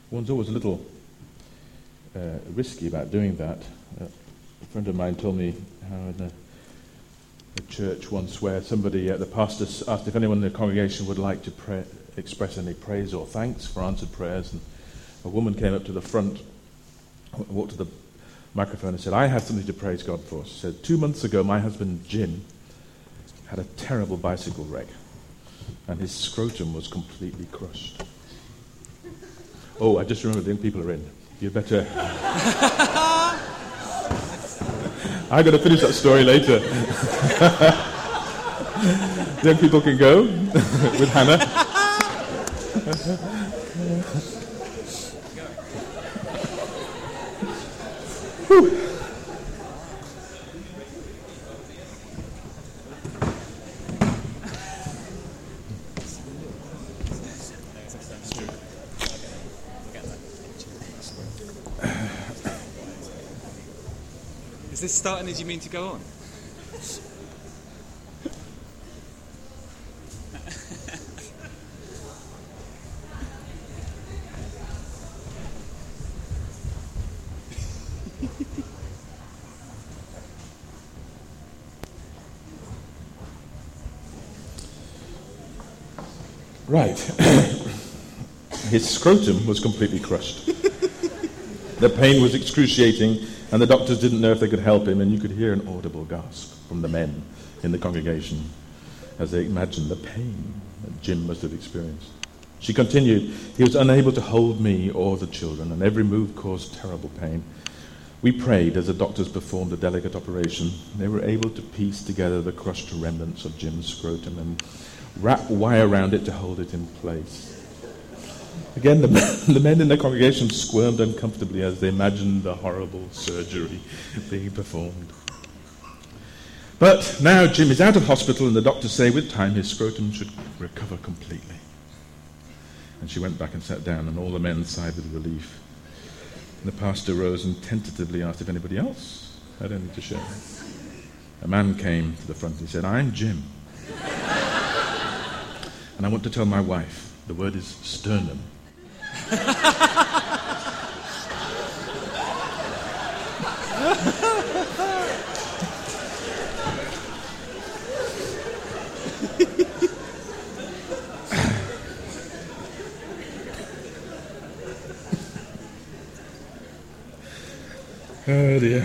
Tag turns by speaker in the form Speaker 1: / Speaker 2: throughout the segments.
Speaker 1: One's always a little risky about doing that. A friend of mine told me how in a church once where somebody, the pastor asked if anyone in the congregation would like to express any praise or thanks for answered prayers, and a woman came up to the front, walked to the microphone and said, "I have something to praise God for." She said, 2 months ago my husband Jim had a terrible bicycle wreck and his scrotum was completely crushed. Oh, I just remembered the young people are in. You better... I'm going to finish that story later. Young people can go with Hannah. Whew.
Speaker 2: Is this starting as you mean to go on?
Speaker 1: Right. His scrotum was completely crushed. The pain was excruciating, and the doctors didn't know if they could help him, and you could hear an audible gasp from the men in the congregation as they imagined the pain that Jim must have experienced. She continued, "He was unable to hold me or the children, and every move caused terrible pain. We prayed as the doctors performed a delicate operation. They were able to piece together the crushed remnants of Jim's scrotum and wrap wire around it to hold it in place." Again, the men in the congregation squirmed uncomfortably as they imagined the horrible surgery being performed. But now Jim is out of hospital, and the doctors say with time his scrotum should recover completely. And she went back and sat down, and all the men sighed with relief. And the pastor rose and tentatively asked if anybody else had anything to share. A man came to the front and he said, "I'm Jim. And I want to tell my wife. The word is sternum." Oh dear.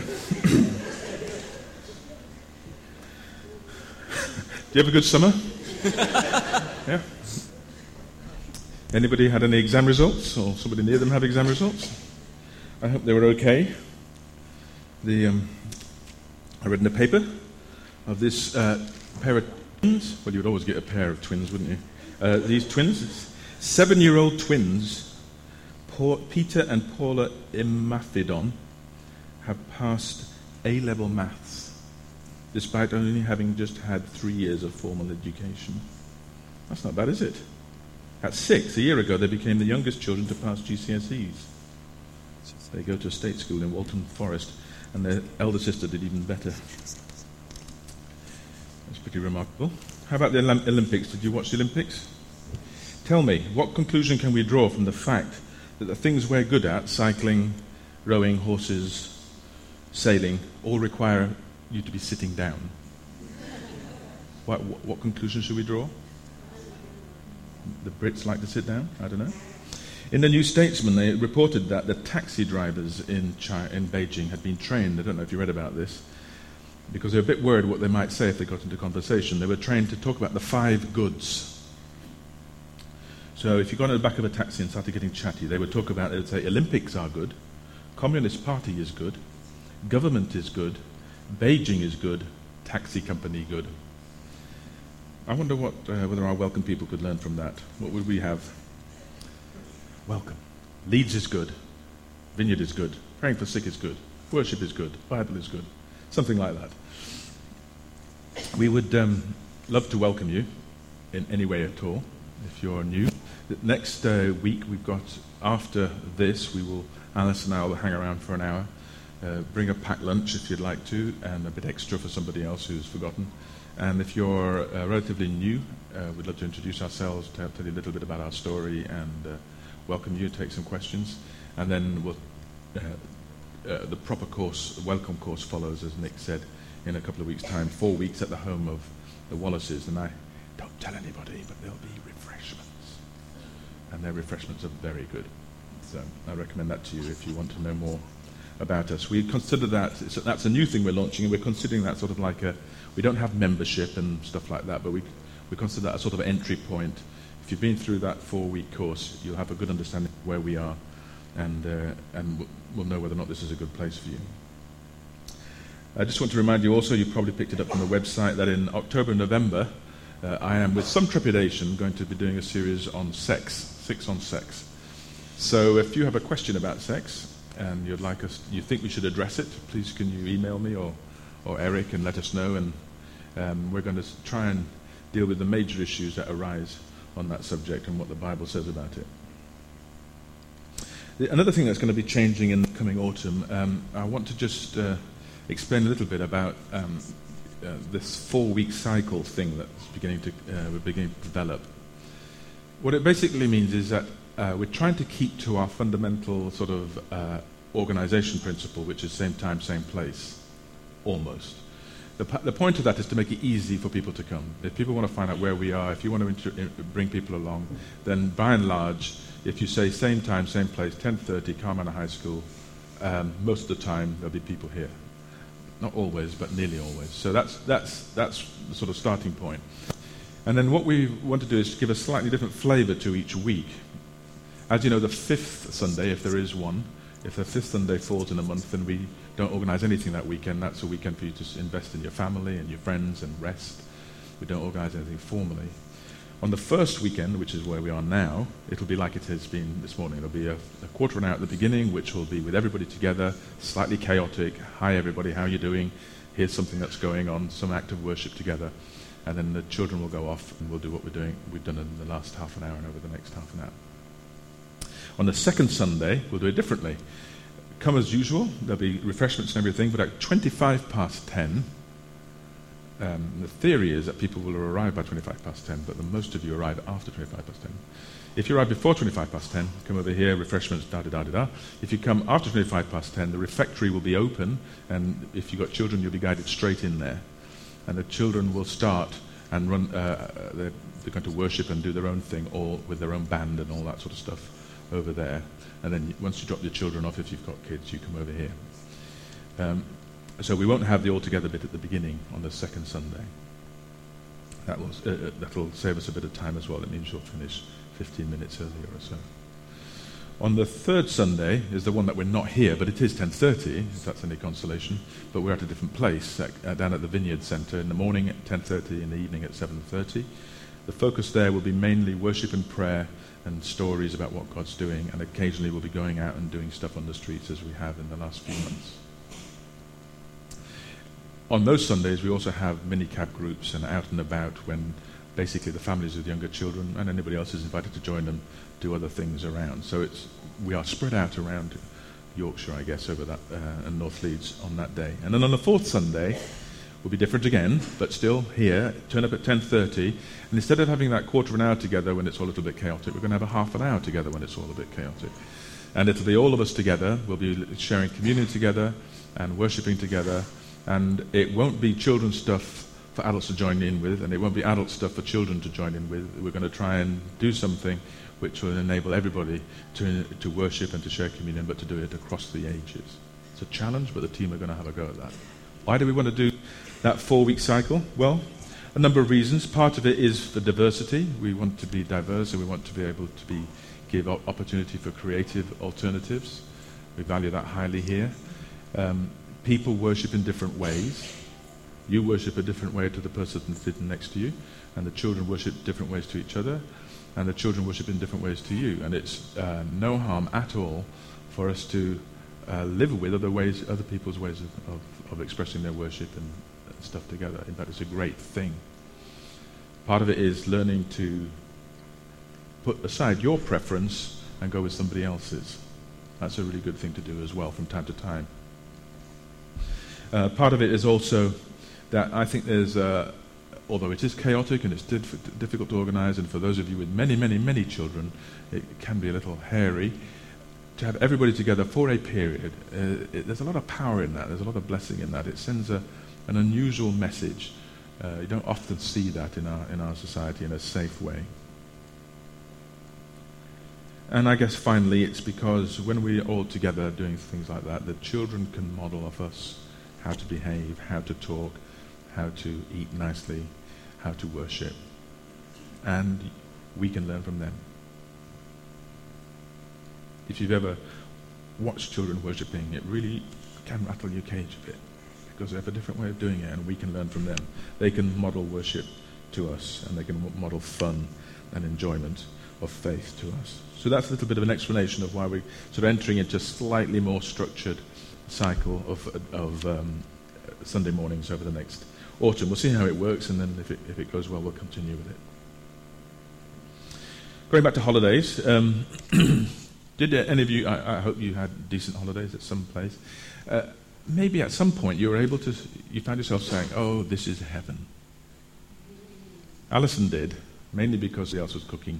Speaker 1: Do you have a good summer? Yeah? Anybody had any exam results, or somebody near them have exam results? I hope they were okay. I read in the paper of this pair of twins. Well, you would always get a pair of twins, wouldn't you? These twins, 7-year-old twins, Peter and Paula Imafidon, have passed A-level maths, despite only having just had 3 years of formal education. That's not bad, is it? At 6, a year ago, they became the youngest children to pass GCSEs. They go to a state school in Walton Forest, and their elder sister did even better. That's pretty remarkable. How about the Olympics? Did you watch the Olympics? Tell me, what conclusion can we draw from the fact that the things we're good at, cycling, rowing, horses, sailing, all require you to be sitting down? What conclusion should we draw? The Brits like to sit down? I don't know. In the New Statesman, they reported that the taxi drivers in Beijing had been trained. I don't know if you read about this, because they were a bit worried what they might say if they got into conversation. They were trained to talk about the 5 goods. So if you got in the back of a taxi and started getting chatty, they would talk about, they would say, Olympics are good, Communist Party is good, government is good, Beijing is good, taxi company good. I wonder whether our welcome people could learn from that. What would we have? Welcome. Leeds is good. Vineyard is good. Praying for sick is good. Worship is good. Bible is good. Something like that. We would love to welcome you in any way at all, if you're new. Next week, we've got, after this, Alice and I will hang around for an hour. Bring a packed lunch if you'd like to, and a bit extra for somebody else who's forgotten. And if you're relatively new, we'd love to introduce ourselves, to tell you a little bit about our story and welcome you, take some questions, and then the proper course, the welcome course follows, as Nick said, in a couple of weeks' time, 4 weeks at the home of the Wallaces. And I don't tell anybody, but there'll be refreshments. And their refreshments are very good. So I recommend that to you if you want to know more about us. We consider that's a new thing we're launching, and we're considering that sort of like we don't have membership and stuff like that, but we consider that a sort of entry point. If you've been through that 4-week course, you'll have a good understanding of where we are, and we'll know whether or not this is a good place for you. I just want to remind you also, you probably picked it up from the website, that in October and November, I am, with some trepidation, going to be doing a series on sex, 6 on sex. So if you have a question about sex and you think we should address it, please can you email me or Eric and let us know, and we're going to try and deal with the major issues that arise on that subject and what the Bible says about it. Another thing that's going to be changing in the coming autumn, I want to just explain a little bit about this 4-week cycle thing that's we're beginning to develop. What it basically means is that we're trying to keep to our fundamental sort of organization principle, which is same time, same place, almost. The point of that is to make it easy for people to come. If people want to find out where we are, if you want to bring people along, then by and large, if you say same time, same place, 10:30, Carmana High School, most of the time there'll be people here. Not always, but nearly always. So that's the sort of starting point. And then what we want to do is give a slightly different flavor to each week. As you know, the 5th Sunday, if there is one, if the 5th Sunday falls in a month, then we don't organize anything that weekend. That's a weekend for you to invest in your family and your friends and rest. We don't organize anything formally. On the first weekend, which is where we are now, it'll be like it has been this morning. There'll be a quarter of an hour at the beginning, which will be with everybody together, slightly chaotic. Hi, everybody, how are you doing? Here's something that's going on, some act of worship together. And then the children will go off and we'll do what we've done in the last half an hour and over the next half an hour. On the second Sunday, we'll do it differently. Come as usual, there'll be refreshments and everything, but at 10:25, the theory is that people will arrive by 10:25, but most of you arrive after 10:25. If you arrive before 10:25, come over here, refreshments, da-da-da-da-da. If you come after 10:25, the refectory will be open, and if you've got children, you'll be guided straight in there. And the children will start and run, they're going to worship and do their own thing, all with their own band and all that sort of stuff over there. And then once you drop your children off, if you've got kids, you come over here. So we won't have the all-together bit at the beginning on the second Sunday. That'll save us a bit of time as well. It means you'll finish 15 minutes earlier or so. On the third Sunday is the one that we're not here, but it is 10:30, if that's any consolation. But we're at a different place, down at the Vineyard Centre, in the morning at 10:30, in the evening at 7:30. The focus there will be mainly worship and prayer and stories about what God's doing, and occasionally we'll be going out and doing stuff on the streets as we have in the last few months. On those Sundays, we also have mini-cab groups and out and about, when basically the families with younger children and anybody else is invited to join them, do other things around. So we are spread out around Yorkshire, I guess, over that, and North Leeds on that day. And then on the fourth Sunday, we'll be different again, but still here, turn up at 10:30, and instead of having that quarter of an hour together when it's all a little bit chaotic, we're going to have a half an hour together when it's all a bit chaotic. And it'll be all of us together. We'll be sharing communion together and worshipping together, and it won't be children's stuff for adults to join in with, and it won't be adult stuff for children to join in with. We're going to try and do something which will enable everybody to worship and to share communion, but to do it across the ages. It's a challenge, but the team are going to have a go at that. Why do we want to do that 4-week cycle? Well, a number of reasons. Part of it is for diversity. We want to be diverse, and we want to be able to give opportunity for creative alternatives. We value that highly here. People worship in different ways. You worship a different way to the person sitting next to you, and the children worship different ways to each other, and the children worship in different ways to you. And it's no harm at all for us to live with other people's ways of expressing their worship and stuff together. In fact, it's a great thing. Part of it is learning to put aside your preference and go with somebody else's. That's a really good thing to do as well from time to time. Part of it is also that I think there's although it is chaotic and it's difficult to organize, and for those of you with many, many, many children, it can be a little hairy, to have everybody together for a period, there's a lot of power in that. There's a lot of blessing in that. It sends an unusual message. You don't often see that in our society in a safe way. And I guess finally it's because when we're all together doing things like that, the children can model of us how to behave, how to talk, how to eat nicely, how to worship. And we can learn from them. If you've ever watched children worshipping, it really can rattle your cage a bit, because they have a different way of doing it, and we can learn from them. They can model worship to us, and they can model fun and enjoyment of faith to us. So that's a little bit of an explanation of why we're sort of entering into a slightly more structured cycle of Sunday mornings over the next autumn. We'll see how it works, and then if it goes well, we'll continue with it. Going back to holidays, did any of you, I hope you had decent holidays at some place, maybe at some point you found yourself saying, oh, this is heaven. Alison did, mainly because somebody else was cooking.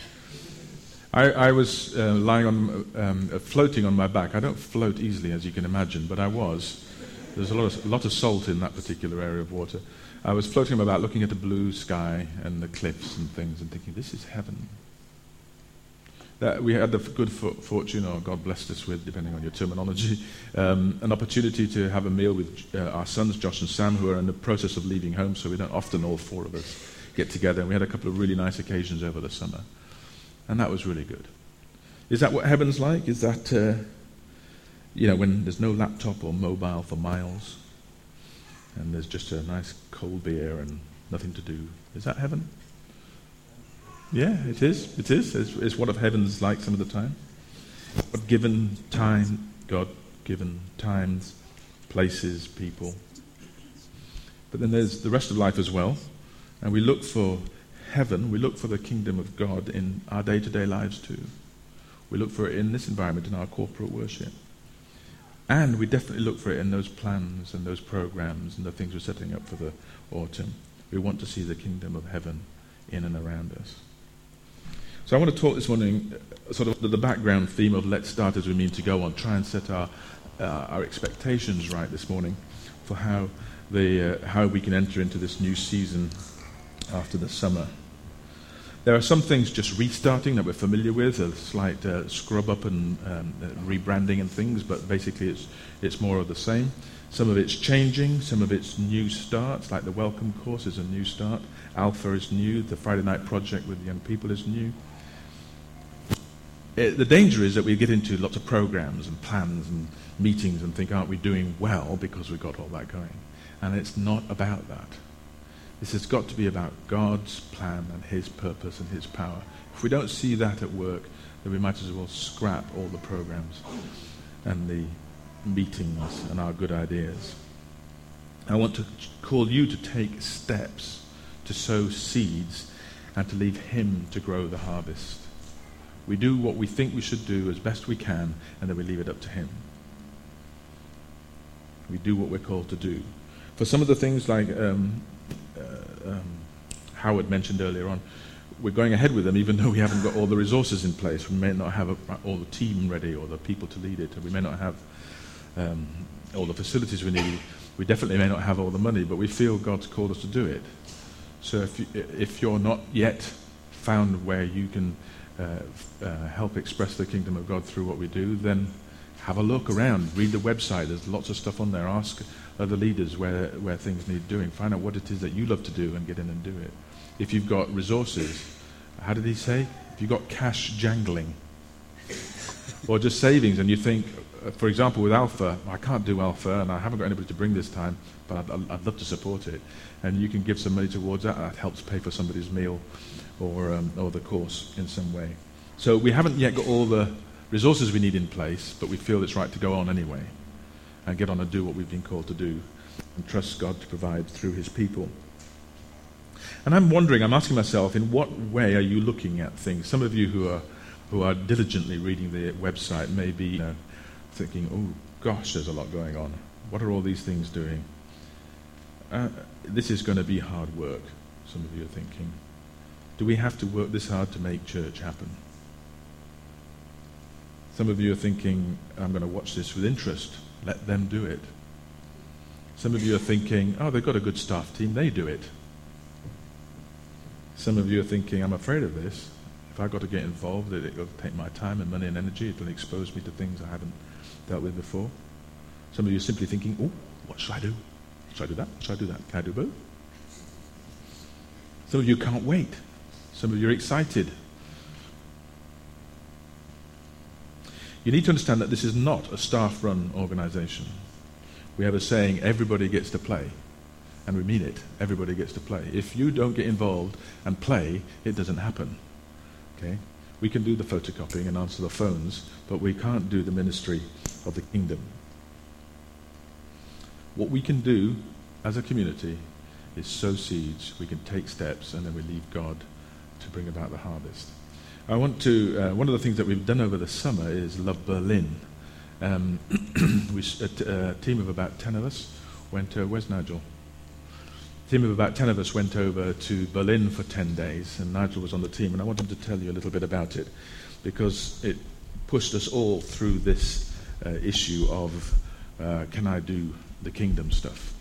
Speaker 1: I was lying on, floating on my back. I don't float easily, as you can imagine, but I was. There's a lot of salt in that particular area of water. I was floating about, looking at the blue sky and the cliffs and things, and thinking, this is heaven. That we had the good fortune, or God blessed us with, depending on your terminology, an opportunity to have a meal with our sons, Josh and Sam, who are in the process of leaving home, so we don't often, all four of us, get together. And we had a couple of really nice occasions over the summer. And that was really good. Is that what heaven's like? Is that, when there's no laptop or mobile for miles, and there's just a nice cold beer and nothing to do? Is that heaven? Yeah, it is. It is. It's what heaven's like some of the time. God-given time, God-given times, places, people. But then there's the rest of life as well. And we look for heaven, we look for the kingdom of God in our day-to-day lives too. We look for it in this environment, in our corporate worship. And we definitely look for it in those plans and those programs and the things we're setting up for the autumn. We want to see the kingdom of heaven in and around us. So I want to talk this morning, sort of the background theme of Let's Start As We Mean to Go On, try and set our expectations right this morning for how we can enter into this new season after the summer. There are some things just restarting that we're familiar with, a slight scrub up and rebranding and things, but basically it's more of the same. Some of it's changing, some of it's new starts, like the Welcome course is a new start. Alpha is new, the Friday night project with young people is new. The danger is that we get into lots of programs and plans and meetings and think, aren't we doing well because we've got all that going? And it's not about that. This has got to be about God's plan and His purpose and His power. If we don't see that at work, then we might as well scrap all the programs and the meetings and our good ideas. I want to call you to take steps to sow seeds and to leave Him to grow the harvest. We do what we think we should do as best we can, and then we leave it up to Him. We do what we're called to do. For some of the things like Howard mentioned earlier on, we're going ahead with them even though we haven't got all the resources in place. We may not have all the team ready or the people to lead it, and we may not have all the facilities we need. We definitely may not have all the money, but we feel God's called us to do it. So if you're not yet found where you can help express the kingdom of God through what we do, then have a look around, read the website. There's lots of stuff on there. Ask other leaders where things need doing. Find out what it is that you love to do and get in and do it. If you've got resources, how did he say? If you've got cash jangling or just savings, and you think, for example, with Alpha, I can't do Alpha and I haven't got anybody to bring this time, but I'd love to support it. And you can give some money towards that. That helps pay for somebody's meal or the course in some way. So we haven't yet got all the resources we need in place, but we feel it's right to go on anyway and get on and do what we've been called to do and trust God to provide through His people. And I'm asking myself, in what way are you looking at things? Some of you who are diligently reading the website may be thinking, oh gosh, there's a lot going on. What are all these things doing? this is going to be hard work, some of you are thinking. Do we have to work this hard to make church happen? Some of you are thinking, I'm going to watch this with interest. Let them do it. Some of you are thinking, oh, they've got a good staff team, they do it. Some of you are thinking, I'm afraid of this. If I've got to get involved, it'll take my time and money and energy. It'll expose me to things I haven't dealt with before. Some of you are simply thinking, oh, what should I do? Should I do that? Should I do that? Can I do both? Some of you can't wait. Some of you are excited. You need to understand that this is not a staff-run organization. We have a saying, everybody gets to play. And we mean it. Everybody gets to play. If you don't get involved and play, it doesn't happen. Okay? We can do the photocopying and answer the phones, but we can't do the ministry of the kingdom. What we can do as a community is sow seeds. We can take steps, and then we leave God to bring about the harvest. I want to, one of the things that we've done over the summer is Love Berlin. A team of about 10 of us went to, where's Nigel? A team of about 10 of us went over to Berlin for 10 days, and Nigel was on the team, and I want him to tell you a little bit about it, because it pushed us all through this issue of, can I do the kingdom stuff?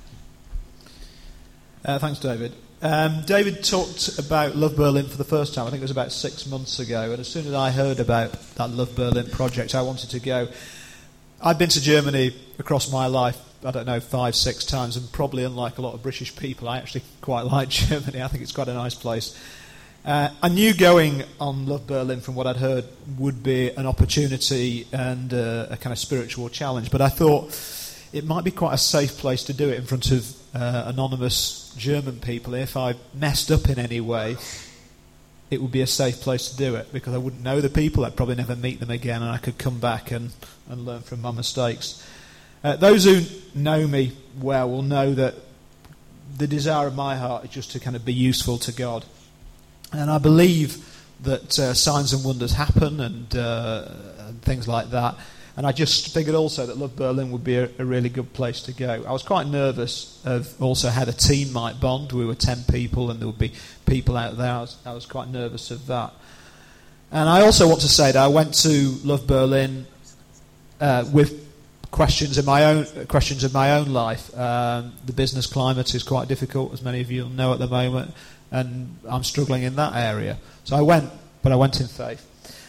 Speaker 3: Thanks, David. David talked about Love Berlin for the first time. I think it was about 6 months ago. And as soon as I heard about that Love Berlin project, I wanted to go. I've been to Germany across my life, 5, 6 times, and probably unlike a lot of British people, I actually quite like Germany. I think it's quite a nice place. I knew going on Love Berlin, from what I'd heard, would be an opportunity and a kind of spiritual challenge. But I thought it might be quite a safe place to do it in front of anonymous German people. If I messed up in any way, it would be a safe place to do it, because I wouldn't know the people, I'd probably never meet them again, and I could come back and learn from my mistakes. Those who know me well will know that the desire of my heart is just to kind of be useful to God. And I believe that signs and wonders happen and things like that. And I just figured also that Love Berlin would be a really good place to go. I was quite nervous of also how the team might bond. We were 10 people and there would be people out there. I was quite nervous of that. And I also want to say that I went to Love Berlin with questions of my own life. The business climate is quite difficult, as many of you know at the moment, and I'm struggling in that area. So I went, but I went in faith.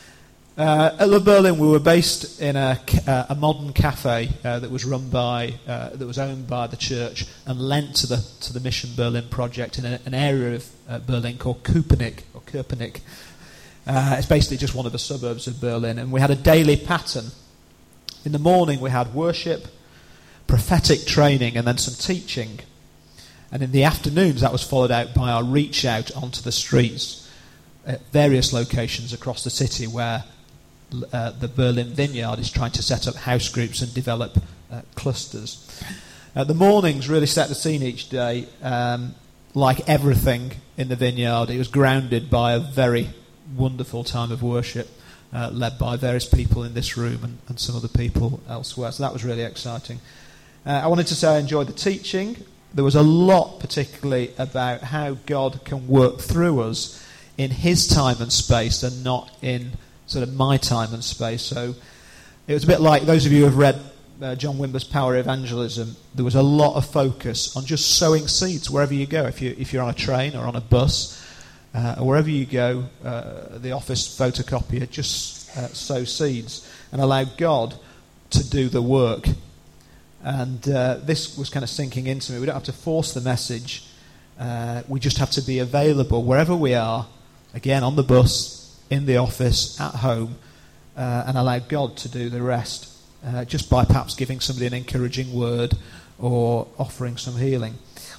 Speaker 3: At Love Berlin, we were based in a modern cafe that was run by, that was owned by the church and lent to the Mission Berlin project in an area of Berlin called Köpenick. It's basically just one of the suburbs of Berlin, and we had a daily pattern. In the morning, we had worship, prophetic training, and then some teaching. And in the afternoons, that was followed out by our reach out onto the streets at various locations across the city where the Berlin Vineyard is trying to set up house groups and develop clusters. The mornings really set the scene each day. Like everything in the Vineyard, it was grounded by a very wonderful time of worship led by various people in this room and some other people elsewhere. So that was really exciting. I wanted to say I enjoyed the teaching. There was a lot particularly about how God can work through us in his time and space and not in sort of my time and space. So it was a bit like those of you who have read John Wimber's Power of Evangelism. There was a lot of focus on just sowing seeds wherever you go. If you're on a train or on a bus or wherever you go, the office photocopier, just sow seeds and allow God to do the work. And this was kind of sinking into me. We don't have to force the message. We just have to be available wherever we are, again, on the bus, in the office, at home, and allow God to do the rest, just by perhaps giving somebody an encouraging word or offering some healing.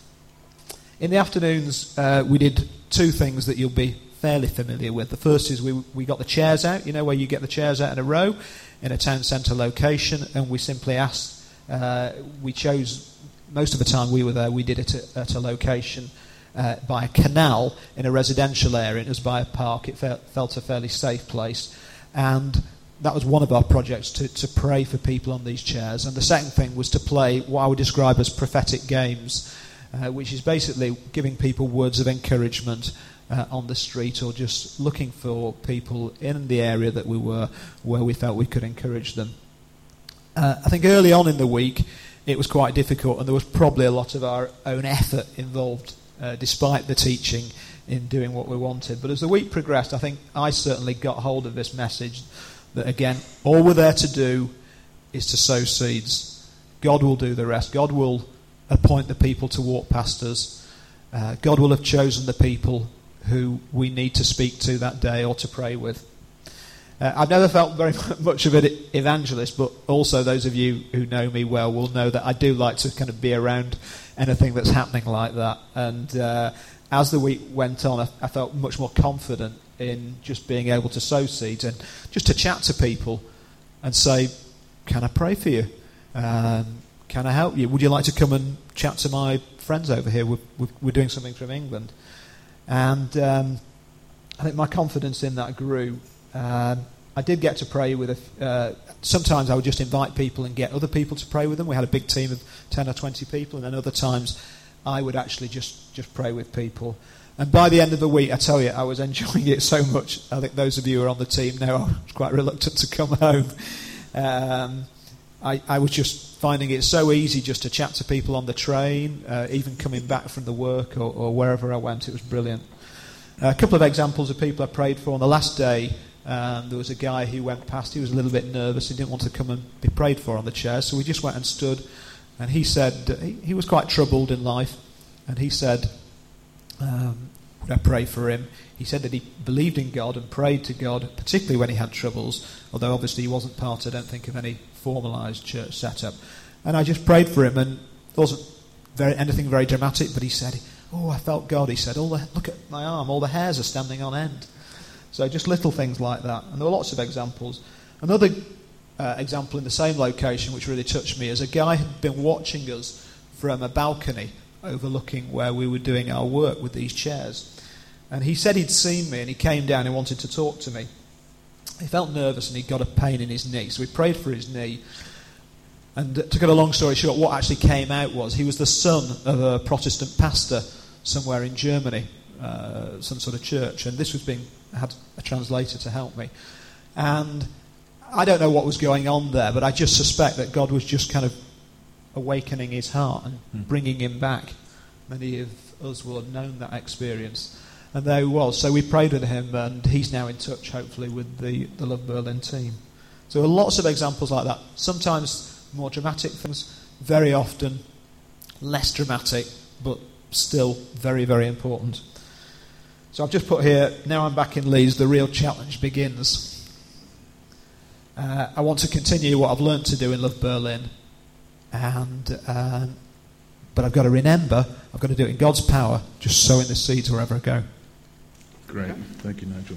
Speaker 3: In the afternoons, we did two things that you'll be fairly familiar with. The first is we got the chairs out, where you get the chairs out in a row in a town centre location, and we simply asked, we chose, most of the time we were there, we did it at a location by a canal in a residential area. It was by a park. It felt a fairly safe place. And that was one of our projects, to pray for people on these chairs. And the second thing was to play what I would describe as prophetic games. which is basically giving people words of encouragement on the street, or just looking for people in the area that we were, where we felt we could encourage them. I think early on in the week it was quite difficult, and there was probably a lot of our own effort involved, despite the teaching, in doing what we wanted. But as the week progressed, I think I certainly got hold of this message that, again, all we're there to do is to sow seeds. God will do the rest. God will appoint the people to walk past us. God will have chosen the people who we need to speak to that day or to pray with. I've never felt very much of an evangelist, but also those of you who know me well will know that I do like to kind of be around anything that's happening like that. And as the week went on, I felt much more confident in just being able to sow seeds and just to chat to people and say, can I pray for you? Can I help you? Would you like to come and chat to my friends over here? We're doing something from England. And I think my confidence in that grew. I did get to pray with sometimes I would just invite people and get other people to pray with them. We had a big team of 10 or 20 people, and then other times I would actually just pray with people. And by the end of the week, I tell you, I was enjoying it so much. I think those of you who are on the team know I was quite reluctant to come home. I was just finding it so easy just to chat to people on the train, even coming back from the work or wherever I went. It was brilliant. A couple of examples of people I prayed for. On the last day, there was a guy who went past. He was a little bit nervous. He didn't want to come and be prayed for on the chair, so we just went and stood. And he said he was quite troubled in life, and he said, would I pray for him? He said that he believed in God and prayed to God, particularly when he had troubles, although obviously he wasn't part, I don't think, of any formalised church setup. And I just prayed for him, and it wasn't anything very dramatic, but he said, oh, I felt God. He said, look at my arm, all the hairs are standing on end. So just little things like that. And there were lots of examples. Another example in the same location which really touched me is a guy had been watching us from a balcony overlooking where we were doing our work with these chairs. And he said he'd seen me and he came down and wanted to talk to me. He felt nervous and he got a pain in his knee. So we prayed for his knee. And to cut a long story short, what actually came out was he was the son of a Protestant pastor somewhere in Germany, some sort of church. And this had a translator to help me. And I don't know what was going on there, but I just suspect that God was just kind of awakening his heart and bringing him back. Many of us will have known that experience. And there he was. So we prayed with him, and he's now in touch, hopefully, with the Love Berlin team. So there are lots of examples like that. Sometimes more dramatic things, very often less dramatic, but still very, very important. So I've just put here, now I'm back in Leeds, the real challenge begins. I want to continue what I've learnt to do in Love Berlin, but I've got to remember, I've got to do it in God's power, just sowing the seeds wherever I go.
Speaker 1: Great. Thank you, Nigel.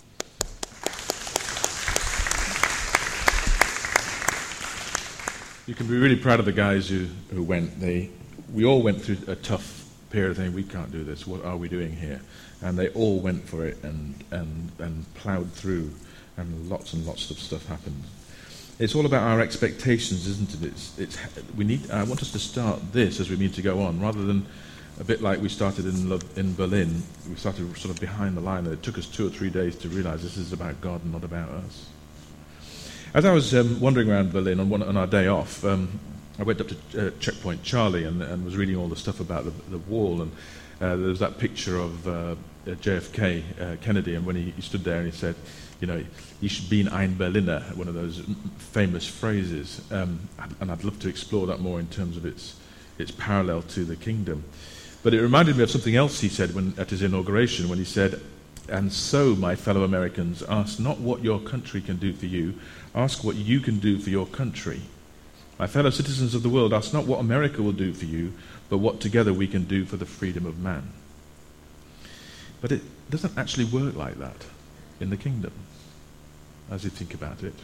Speaker 1: You can be really proud of the guys who went. We all went through a tough period of thinking, we can't do this, what are we doing here? And they all went for it and ploughed through, and lots of stuff happened. It's all about our expectations, isn't it? I want us to start this as we need to go on, rather than a bit like we started in Berlin. We started sort of behind the line, and it took us 2 or 3 days to realise this is about God and not about us. As I was wandering around Berlin on our day off, I went up to Checkpoint Charlie and was reading all the stuff about the wall, and there was that picture of JFK, Kennedy, and when he stood there and he said, ich bin ein Berliner, one of those famous phrases, and I'd love to explore that more in terms of its parallel to the kingdom. But it reminded me of something else he said at his inauguration, when he said, and so, my fellow Americans, ask not what your country can do for you, ask what you can do for your country. My fellow citizens of the world, ask not what America will do for you, but what together we can do for the freedom of man. But it doesn't actually work like that in the kingdom, as you think about it.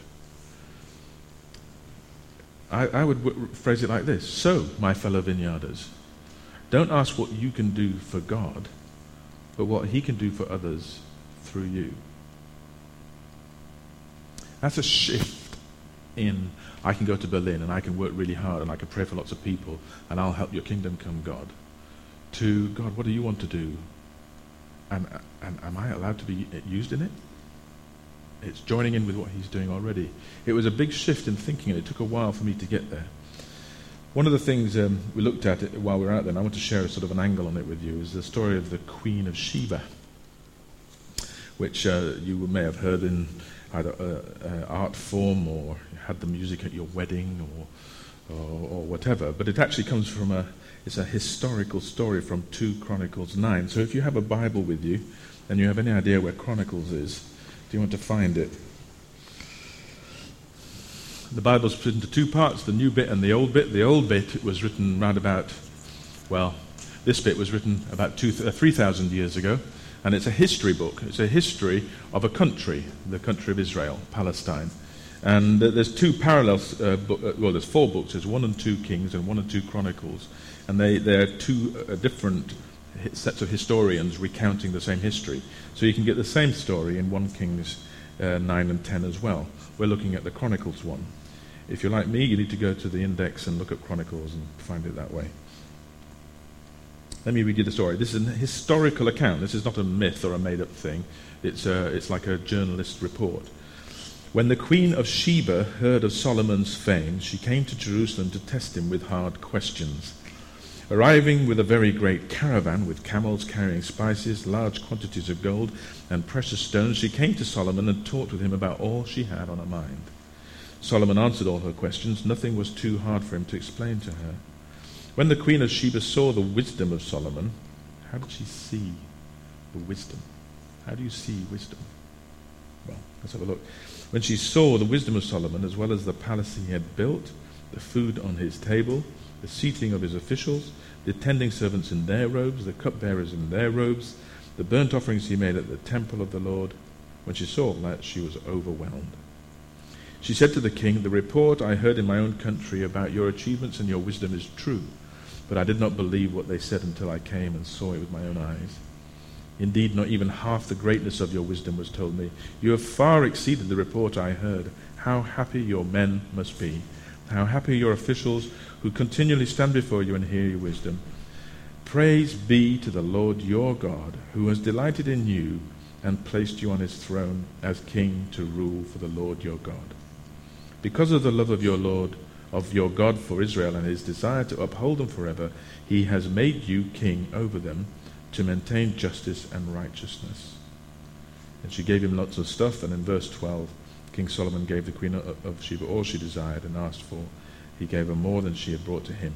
Speaker 1: I would phrase it like this. So, my fellow vineyarders, don't ask what you can do for God, but what he can do for others through you. That's a shift in, I can go to Berlin and I can work really hard and I can pray for lots of people and I'll help your kingdom come, God. to, God, what do you want to do? And am I allowed to be used in it? It's joining in with what he's doing already. It was a big shift in thinking, and it took a while for me to get there. One of the things we looked at while we were out there, and I want to share a sort of an angle on it with you, is the story of the Queen of Sheba, which you may have heard in either art form or had the music at your wedding or whatever. But it actually comes from it's a historical story from 2 Chronicles 9. So if you have a Bible with you and you have any idea where Chronicles is, do you want to find it? The Bible's split into 2 parts, the new bit and the old bit. The old bit was written round about, this bit was written about 3,000 years ago, and it's a history book. It's a history of a country, the country of Israel, Palestine. And there's 2 parallel, there's 4 books. There's 1 and 2 Kings and 1 and 2 Chronicles. And they're 2 different sets of historians recounting the same history. So you can get the same story in 1 Kings 9 and 10 as well. We're looking at the Chronicles one. If you're like me, you need to go to the index and look at Chronicles and find it that way. Let me read you the story. This is a historical account. This is not a myth or a made-up thing. It's like a journalist report. When the Queen of Sheba heard of Solomon's fame, she came to Jerusalem to test him with hard questions. Arriving with a very great caravan with camels carrying spices, large quantities of gold, and precious stones, she came to Solomon and talked with him about all she had on her mind. Solomon answered all her questions. Nothing was too hard for him to explain to her. When the Queen of Sheba saw the wisdom of Solomon, how did she see the wisdom? How do you see wisdom? Well, let's have a look. When she saw the wisdom of Solomon, as well as the palace he had built, the food on his table, the seating of his officials, the attending servants in their robes, the cupbearers in their robes, the burnt offerings he made at the temple of the Lord, when she saw all that, she was overwhelmed. She said to the king, "The report I heard in my own country about your achievements and your wisdom is true, but I did not believe what they said until I came and saw it with my own eyes. Indeed, not even half the greatness of your wisdom was told me. You have far exceeded the report I heard. How happy your men must be. How happy your officials who continually stand before you and hear your wisdom. Praise be to the Lord your God, who has delighted in you and placed you on his throne as king to rule for the Lord your God. Because of the love of your God for Israel and his desire to uphold them forever, he has made you king over them to maintain justice and righteousness." And she gave him lots of stuff, and in verse 12, King Solomon gave the Queen of Sheba all she desired and asked for. He gave her more than she had brought to him.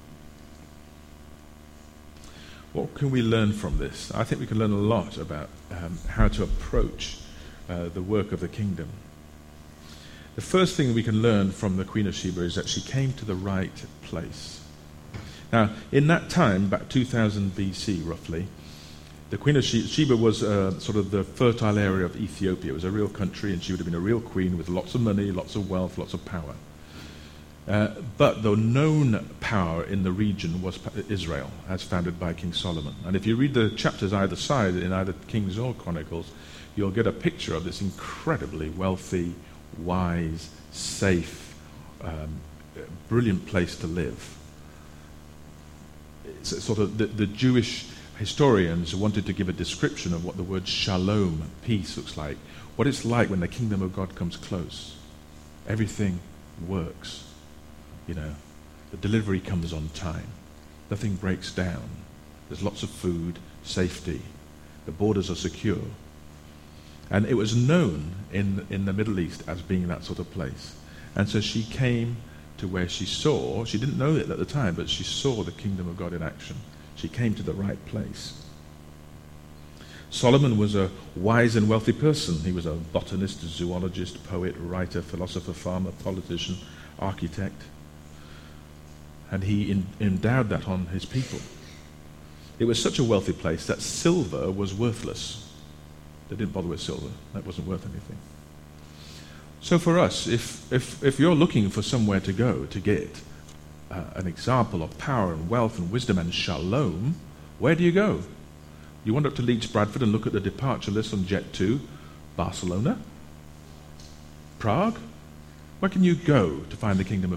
Speaker 1: What can we learn from this? I think we can learn a lot about how to approach the work of the kingdom. The first thing we can learn from the Queen of Sheba is that she came to the right place. Now, in that time, back 2000 BC roughly, the Queen of Sheba was sort of the fertile area of Ethiopia. It was a real country, and she would have been a real queen with lots of money, lots of wealth, lots of power. But the known power in the region was Israel, as founded by King Solomon. And if you read the chapters either side, in either Kings or Chronicles, you'll get a picture of this incredibly wealthy, wise, safe, brilliant place to live. It's sort of the Jewish historians wanted to give a description of what the word shalom, peace, looks like. What it's like when the kingdom of God comes close. Everything works. The delivery comes on time. Nothing breaks down. There's lots of food, safety. The borders are secure. And it was known in the Middle East as being that sort of place. And so she came to where she didn't know it at the time, but she saw the kingdom of God in action. She came to the right place. Solomon was a wise and wealthy person. He was a botanist, a zoologist, poet, writer, philosopher, farmer, politician, architect. And he endowed that on his people. It was such a wealthy place that silver was worthless. They didn't bother with silver. That wasn't worth anything. So for us, if you're looking for somewhere to go to get an example of power and wealth and wisdom and shalom, where do you go? You wander up to Leeds Bradford and look at the departure list on Jet 2. Barcelona? Prague? Where can you go to find the kingdom of God?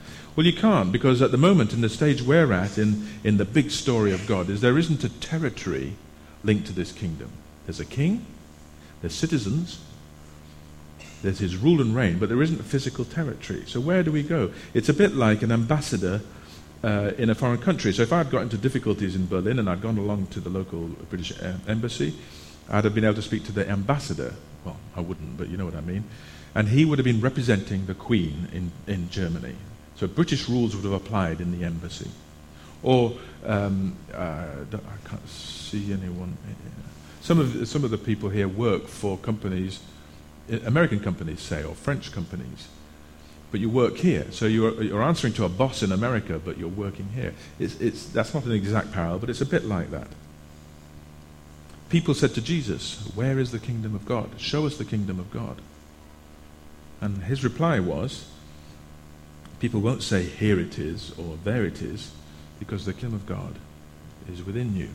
Speaker 1: Well, you can't, because at the moment, in the stage we're at, in the big story of God, is there isn't a territory linked to this kingdom. There's a king, there's citizens, there's his rule and reign, but there isn't a physical territory. So where do we go? It's a bit like an ambassador in a foreign country. So if I'd got into difficulties in Berlin and I'd gone along to the local British embassy, I'd have been able to speak to the ambassador. Well, I wouldn't, but you know what I mean. And he would have been representing the Queen in Germany. So British rules would have applied in the embassy. Or, I can't see anyone. Some of the people here work for companies, American companies, say, or French companies. But you work here. So you're answering to a boss in America, but you're working here. That's not an exact parallel, but it's a bit like that. People said to Jesus, "Where is the kingdom of God? Show us the kingdom of God." And his reply was, people won't say, "Here it is," or "There it is," because the kingdom of God is within you.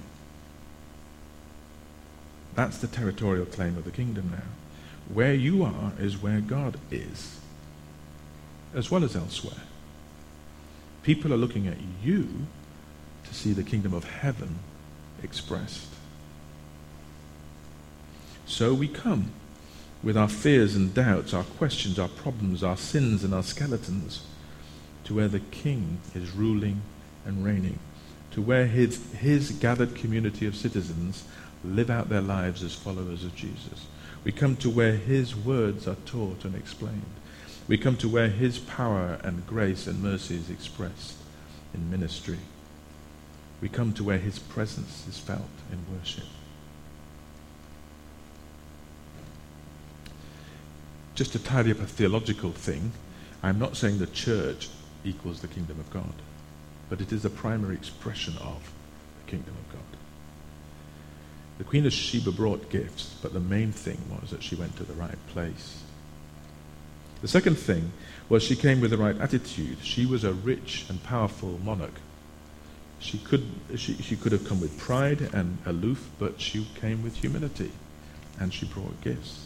Speaker 1: That's the territorial claim of the kingdom now. Where you are is where God is, as well as elsewhere. People are looking at you to see the kingdom of heaven expressed. So we come with our fears and doubts, our questions, our problems, our sins and our skeletons, to where the King is ruling and reigning, to where his gathered community of citizens live out their lives as followers of Jesus. We come to where his words are taught and explained. We come to where his power and grace and mercy is expressed in ministry. We come to where his presence is felt in worship. Just to tidy up a theological thing, I'm not saying the church equals the kingdom of God, but it is a primary expression of the kingdom of God. The Queen of Sheba brought gifts, but the main thing was that she went to the right place. The second thing was she came with the right attitude. She was a rich and powerful monarch. She could have come with pride and aloof, but she came with humility, and she brought gifts.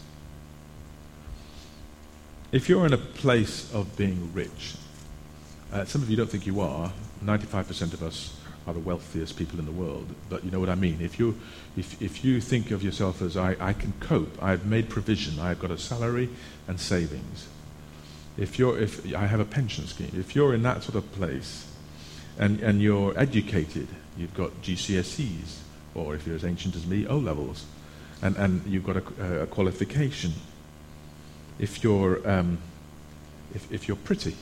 Speaker 1: If you're in a place of being rich, some of you don't think you are. 95% of us are the wealthiest people in the world, but you know what I mean. If you think of yourself as I can cope, I've made provision, I've got a salary and savings. If I have a pension scheme, if you're in that sort of place, and you're educated, you've got GCSEs, or if you're as ancient as me, O levels, and you've got a qualification. If you're pretty,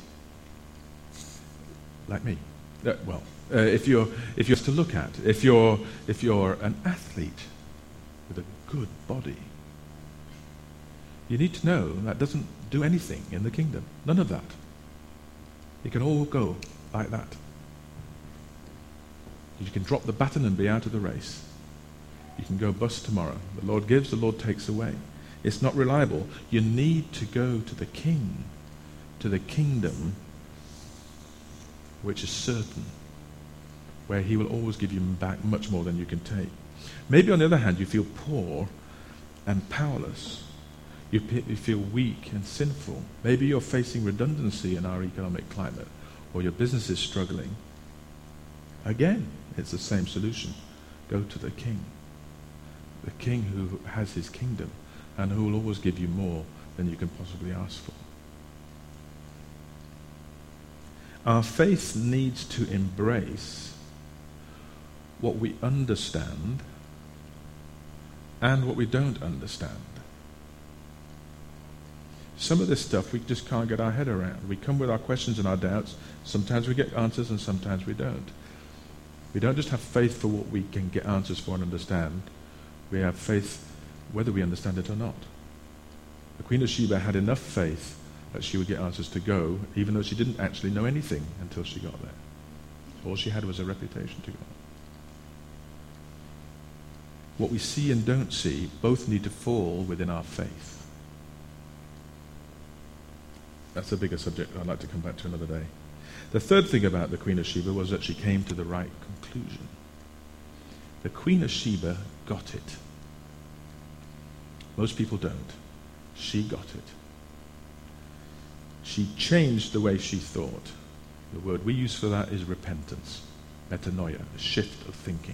Speaker 1: like me, if you're to look at, if you're an athlete with a good body, you need to know that doesn't do anything in the kingdom. None of that. It can all go like that. You can drop the baton and be out of the race. You can go bust tomorrow. The Lord gives, the Lord takes away. It's not reliable. You need to go to the King, to the kingdom, which is certain, where he will always give you back much more than you can take. Maybe on the other hand, you feel poor and powerless. You feel weak and sinful. Maybe you're facing redundancy in our economic climate, or your business is struggling. Again, it's the same solution. Go to the King who has his kingdom, and who will always give you more than you can possibly ask for. Our faith needs to embrace what we understand and what we don't understand. Some of this stuff we just can't get our head around. We come with our questions and our doubts. Sometimes we get answers and sometimes we don't. We don't just have faith for what we can get answers for and understand. We have faith whether we understand it or not. The Queen of Sheba had enough faith that she would get answers to go, even though she didn't actually know anything until she got there. All she had was a reputation to go. What we see and don't see both need to fall within our faith. That's a bigger subject I'd like to come back to another day. The third thing about the Queen of Sheba was that she came to the right conclusion. The Queen of Sheba got it. Most people don't. She got it. She changed the way she thought. The word we use for that is repentance, metanoia, a shift of thinking.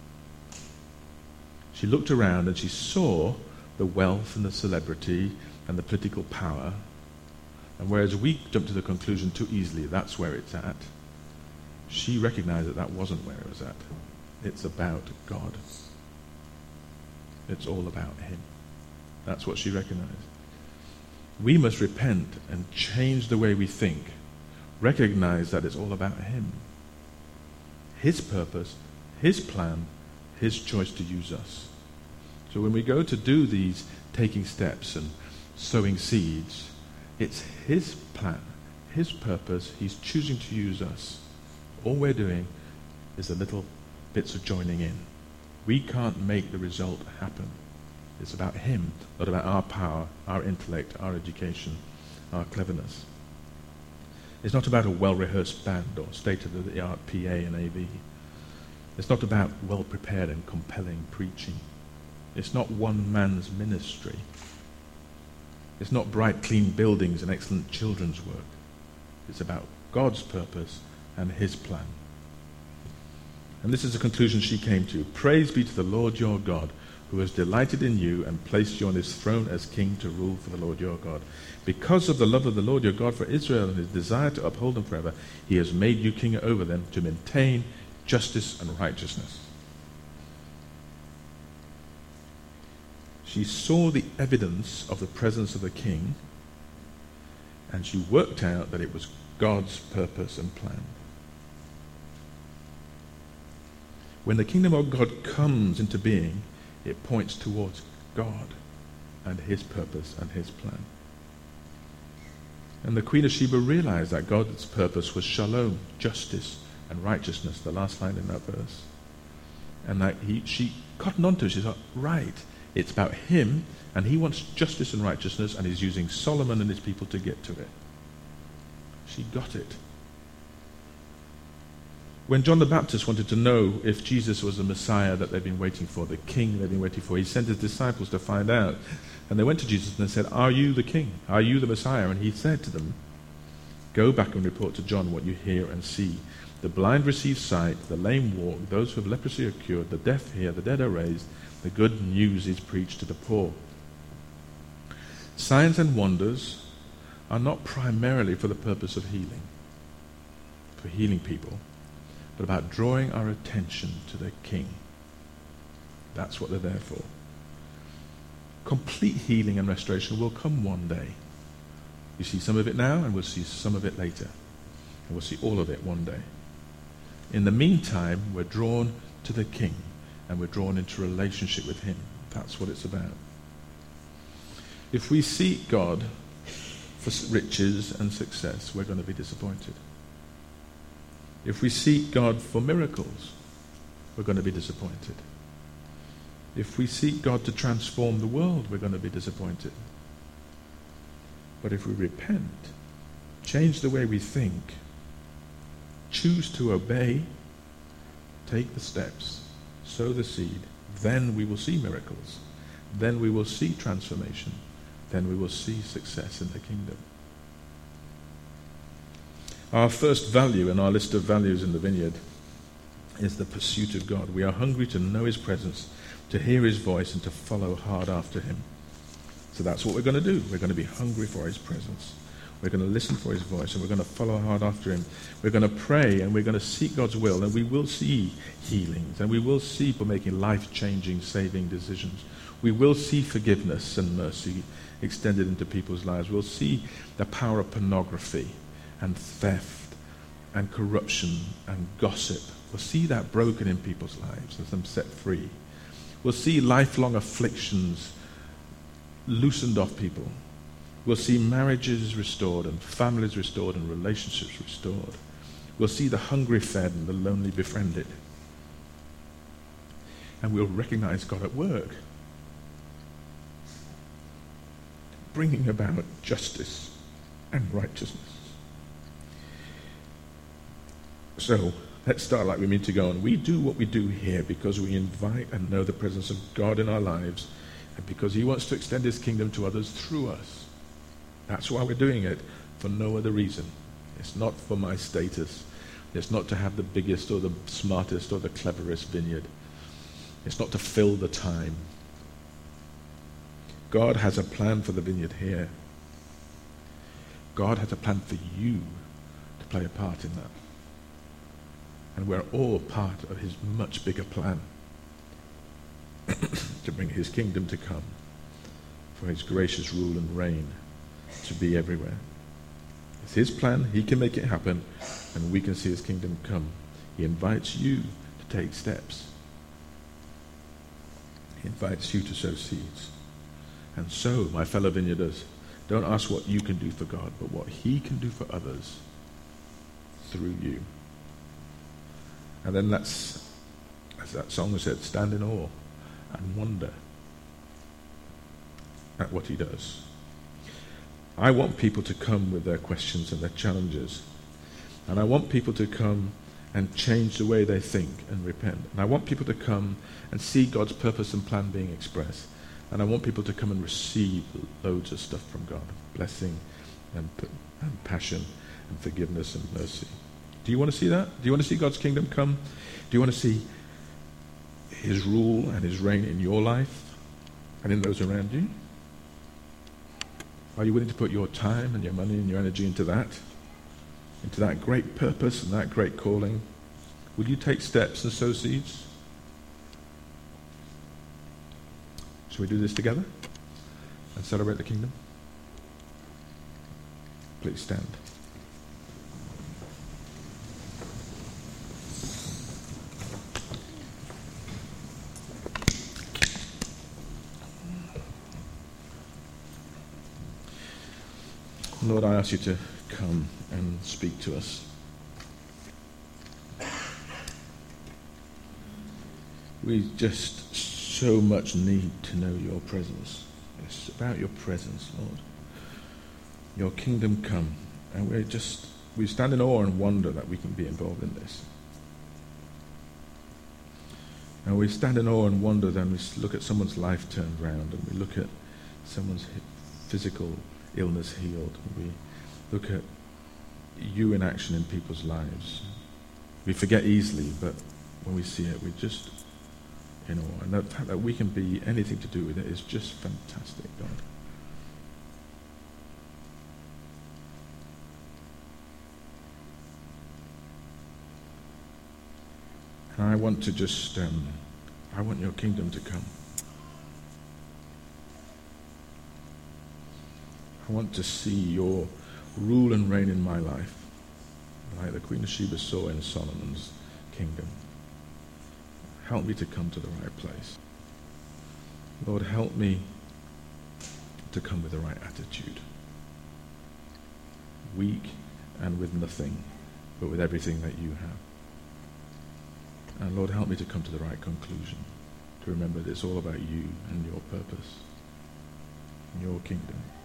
Speaker 1: She looked around and she saw the wealth and the celebrity and the political power. And whereas we jump to the conclusion too easily, that's where it's at, she recognized that that wasn't where it was at. It's about God. It's all about him. That's what she recognized. We must repent and change the way we think. Recognize that it's all about him. His purpose, his plan, his choice to use us. So when we go to do these taking steps and sowing seeds, it's his plan, his purpose. He's choosing to use us. All we're doing is the little bits of joining in. We can't make the result happen. It's about him, not about our power, our intellect, our education, our cleverness. It's not about a well-rehearsed band or state-of-the-art PA and AV. It's not about well-prepared and compelling preaching. It's not one man's ministry. It's not bright, clean buildings and excellent children's work. It's about God's purpose and his plan. And this is the conclusion she came to. Praise be to the Lord your God, who has delighted in you and placed you on his throne as king to rule for the Lord your God. Because of the love of the Lord your God for Israel and his desire to uphold them forever, he has made you king over them to maintain justice and righteousness. She saw the evidence of the presence of the king, and she worked out that it was God's purpose and plan. When the kingdom of God comes into being, it points towards God and his purpose and his plan. And the Queen of Sheba realized that God's purpose was shalom, justice and righteousness, the last line in that verse. And that she cottoned onto it. She thought, right, it's about him, and he wants justice and righteousness, and he's using Solomon and his people to get to it. She got it. When John the Baptist wanted to know if Jesus was the Messiah that they'd been waiting for, the king they'd been waiting for, he sent his disciples to find out. And they went to Jesus and they said, are you the king? Are you the Messiah? And he said to them, go back and report to John what you hear and see. The blind receive sight, the lame walk, those who have leprosy are cured, the deaf hear, the dead are raised, the good news is preached to the poor. Signs and wonders are not primarily for the purpose of healing, for healing people, but about drawing our attention to the King. That's what they're there for. Complete healing and restoration will come one day. You see some of it now, and we'll see some of it later. And we'll see all of it one day. In the meantime, we're drawn to the King, and we're drawn into relationship with him. That's what it's about. If we seek God for riches and success, we're going to be disappointed. If we seek God for miracles, we're going to be disappointed. If we seek God to transform the world, we're going to be disappointed. But if we repent, change the way we think, choose to obey, take the steps, sow the seed, then we will see miracles. Then we will see transformation. Then we will see success in the kingdom. Our first value in our list of values in the vineyard is the pursuit of God. We are hungry to know his presence, to hear his voice, and to follow hard after him. So that's what we're going to do. We're going to be hungry for his presence. We're going to listen for his voice, and we're going to follow hard after him. We're going to pray, and we're going to seek God's will, and we will see healings, and we will see people making life-changing, saving decisions. We will see forgiveness and mercy extended into people's lives. We'll see the power of pornography and theft and corruption and gossip. We'll see that broken in people's lives and them set free. We'll see lifelong afflictions loosened off people. We'll see marriages restored and families restored and relationships restored. We'll see the hungry fed and the lonely befriended. And we'll recognize God at work, bringing about justice and righteousness. So, let's start like we mean to go on. We do what we do here because we invite and know the presence of God in our lives, and because he wants to extend his kingdom to others through us. That's why we're doing it, for no other reason. It's not for my status. It's not to have the biggest or the smartest or the cleverest vineyard. It's not to fill the time. God has a plan for the vineyard here. God has a plan for you to play a part in that. And we're all part of his much bigger plan to bring his kingdom to come, for his gracious rule and reign to be everywhere. It's his plan. He can make it happen, and we can see his kingdom come. He invites you to take steps. He invites you to sow seeds. And so, my fellow vineyarders, don't ask what you can do for God, but what he can do for others through you. And then let's, as that song said, stand in awe and wonder at what he does. I want people to come with their questions and their challenges. And I want people to come and change the way they think and repent. And I want people to come and see God's purpose and plan being expressed. And I want people to come and receive loads of stuff from God. Blessing and passion and forgiveness and mercy. Do you want to see that? Do you want to see God's kingdom come? Do you want to see his rule and his reign in your life and in those around you? Are you willing to put your time and your money and your energy into that great purpose and that great calling? Will you take steps and sow seeds? Shall we do this together and celebrate the kingdom? Please stand. Lord, I ask you to come and speak to us. We just so much need to know your presence. It's about your presence, Lord. Your kingdom come. And we stand in awe and wonder that we can be involved in this. And we stand in awe and wonder, then we look at someone's life turned round, and we look at someone's physical illness healed. We look at you in action in people's lives. We forget easily, but when we see it, we just in awe. And the fact that we can be anything to do with it is just fantastic, God. And I want to just, I want your kingdom to come. I want to see your rule and reign in my life, like the Queen of Sheba saw in Solomon's kingdom. Help me to come to the right place. Lord, help me to come with the right attitude. Weak and with nothing, but with everything that you have. And Lord, help me to come to the right conclusion, to remember that it's all about you and your purpose and your kingdom.